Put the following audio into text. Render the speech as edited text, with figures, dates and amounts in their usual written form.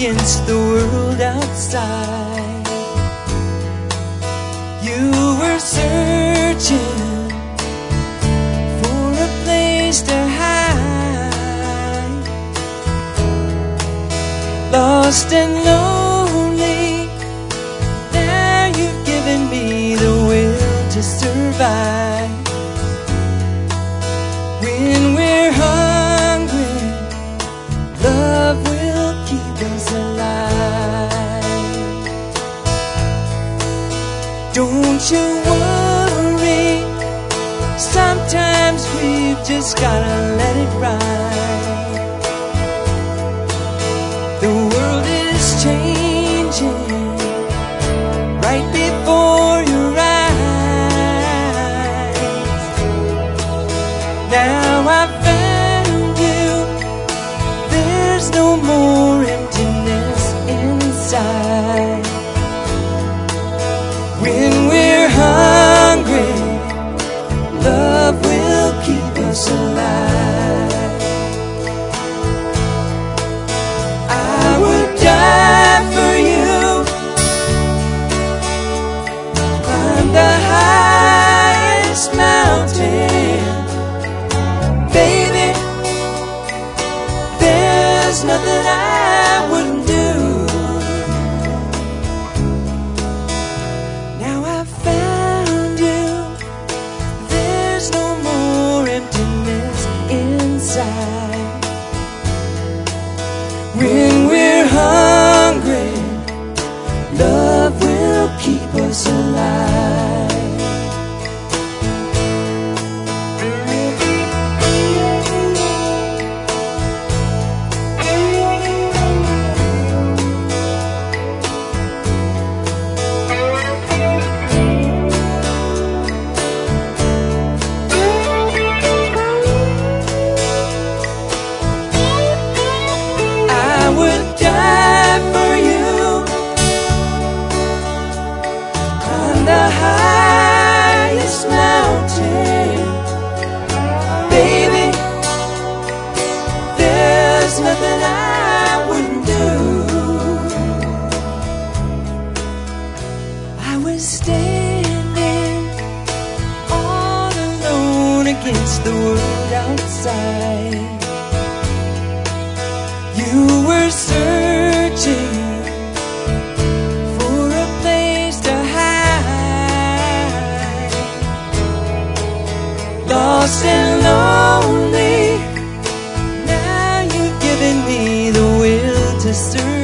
against the world outside. You were searching for a place to hide, lost and lonely. Now you've given me the will to survive. When we're hungry, love will keep us alive. Don't you worry, sometimes we've just gotta let it ride. The world is changing right before your eyes. Now I've found you, there's no more emptiness inside. When we're hungry, love will keep us alive. I would die for you, climb the highest mountain. Baby, there's nothing I wouldn't do. Now I've found you, there's no more emptiness inside. When we're hungry, love will keep us alive. The highest mountain, baby, there's nothing I wouldn't do. I was standing all alone against the world outside. You were searching for a place to hide, lost and lonely. Now you've given me the will to survive.